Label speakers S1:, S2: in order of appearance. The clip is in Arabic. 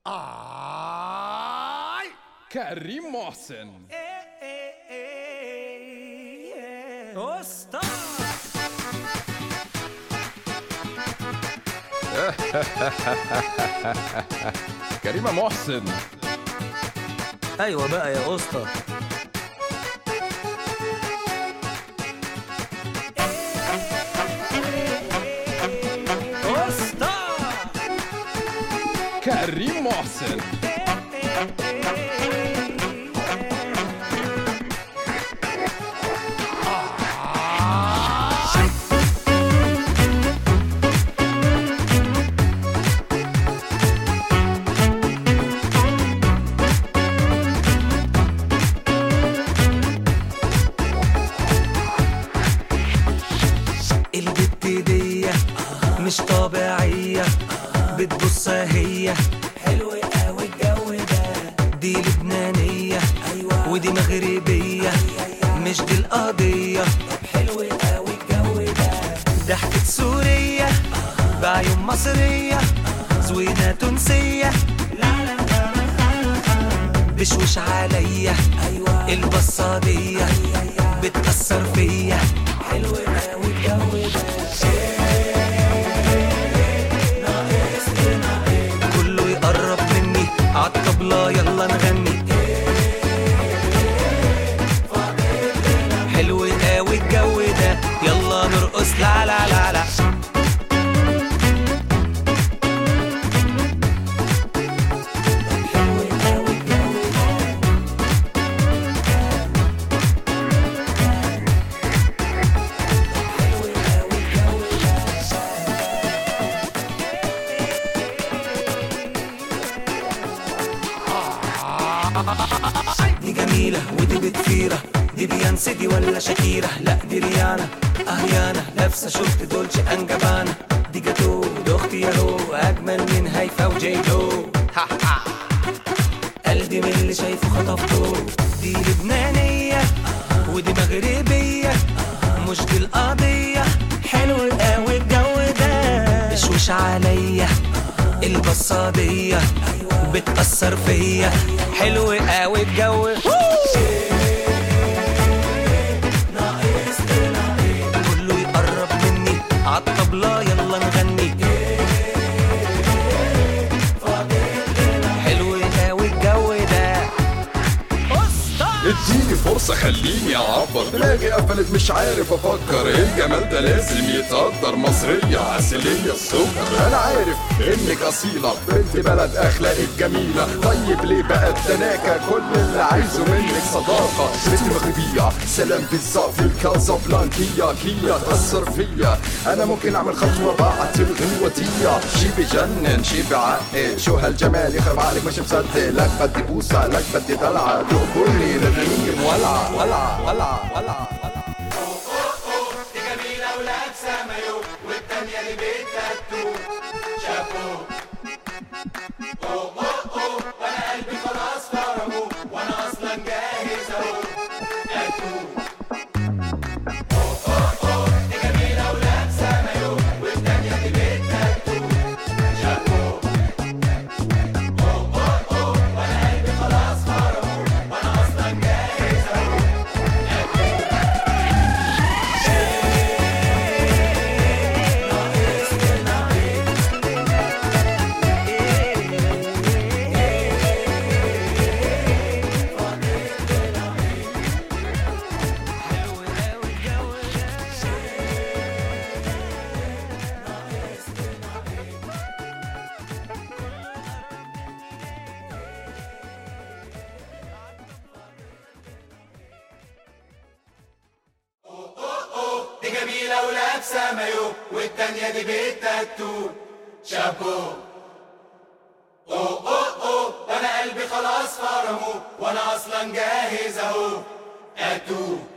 S1: كريم محسن
S2: أسطى
S1: كريمة محسن.
S2: أيوة بقى يا أسطى. أسطى
S1: كريم محسن.
S2: البت دي مش طبيعية، بتبص هي حلو قوي الجو ده. دي لبنانية ودي مغربية، مش دي القضية. حلو قوي الجو ده. ضحكة سورية بعيون مصرية، زوينة تونسية بشوش عليا. البصة دي بتأثر فيا. حلو قوي الجو ده. كله يقرب مني عالطبلة يلا نغني. حلو قوي الجو ده يلا نرقص. لا لا لا لا. دي جميلة ودي بتفيرة، دي بيانسي دي ولا شاكيرة؟ لا دي ريانا أهيانا، لابسة شورت دولتشي أند جابانا. دي جاتو دي أختي ياهو، أجمل من هيفا وجيدو. قلبي من اللي شايفه خطفته. دي لبنانية ودي مغربية، مش دي القضية. حلو قوي الجو ده. بشوش عليا البصادية بتأثر فيا. حلو قوي الجو. كله يقرب مني عالطبلة يلا نغني. حلو قوي الجو ده.
S1: اديني فرصة خليني اعبر، دماغي قفلت مش عارف افكر. الجمال ده لازم يتقدر، مصرية عسلية السكر. انا عارف انك اصيلة بنت بلد اخلاقك جميلة. طيب ليه بقى التناكة؟ كل اللي عايزه منك صداقة. بنت مغربية سلام بالظبط في الكازابلانكية. كيا تأثر فيا. انا ممكن اعمل خطوة بعد الغنوتية. شي بجنن شي بعقل، شو هالجمال يخرب عليك مش مصدق. لك بدي بوسة لك بدي دلعة، تقبرني للرنين ولعة ولعة ولعة ولعة.
S3: دي جميلة ولابسة مايو، والتانية دي بيت تاتو. شابو وانا قلبي خلاص فرمو، وانا اصلا جاهز اهو. اتو دي جميلة ولابسة مايو، والتانية دي بيت تاتو. شابو وانا قلبي خلاص فرمو، وانا اصلا جاهز اهو. دي جميلة ولابسة مايو، والتانية دي بيت تاتو. شابو وانا قلبي خلاص فرمو، وانا اصلا جاهز اهو. اتو